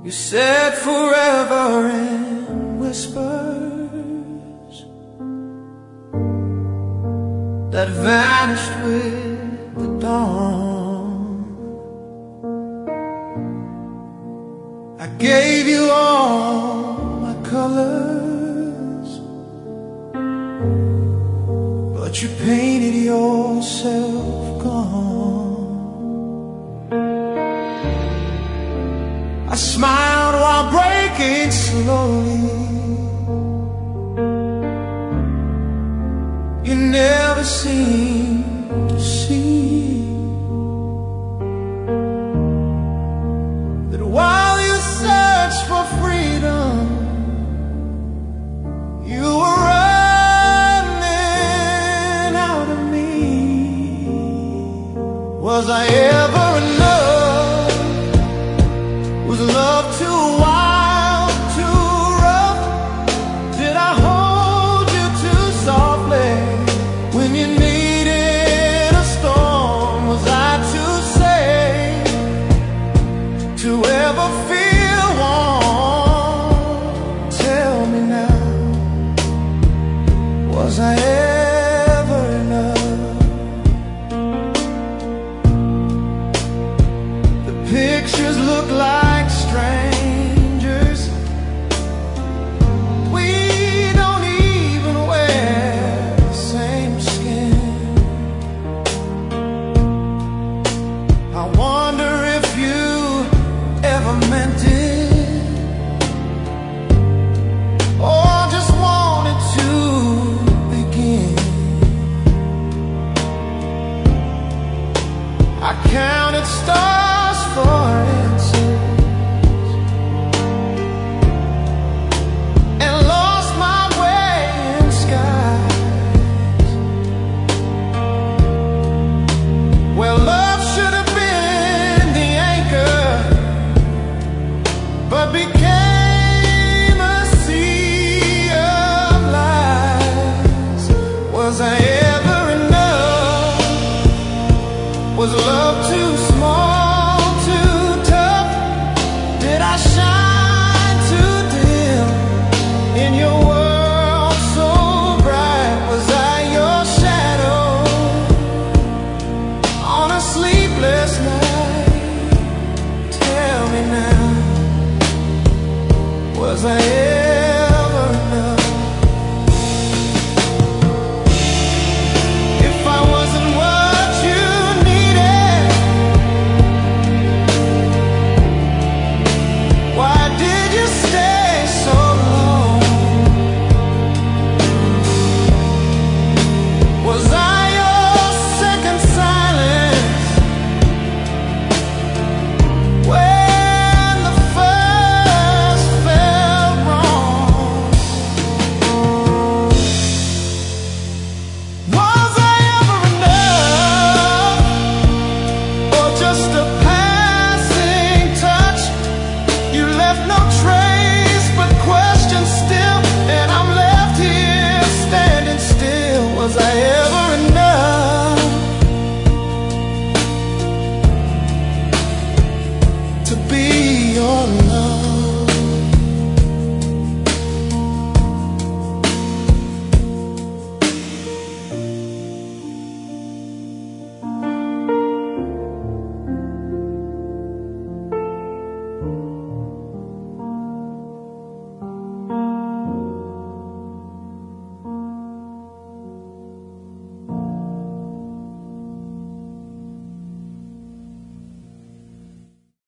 You said forever in whispers that vanished with the dawn. I gave you all my colors, but you painted yourself gone. I smiled while breaking slowly. You never seemed to see that while you searched for freedom, you were running out of me. Was I ever enough? Was love too wild, too rough? Did I hold you too softly when you needed a storm? Was I too safe to ever feel warm? Tell me now, was I ever enough? The pictures look like strangers. We don't even wear the same skin. I wonder if you ever meant it, or just wanted to begin. I counted stars for answers and lost my way in skies where love should have been the anchor, but became a sea of lies. Was I ever enough? Was love too small, too tough? Did I shine too dim in your world so bright? Was I your shadow on a sleepless night? Tell me now, was I ever enough? If I wasn't what you needed, why did you stay so long? Was I your second silence when the first felt wrong? Was I ever enough, or just a passing touch? You left no trace but questions still, and I'm left here standing still. Was I ever enough to be your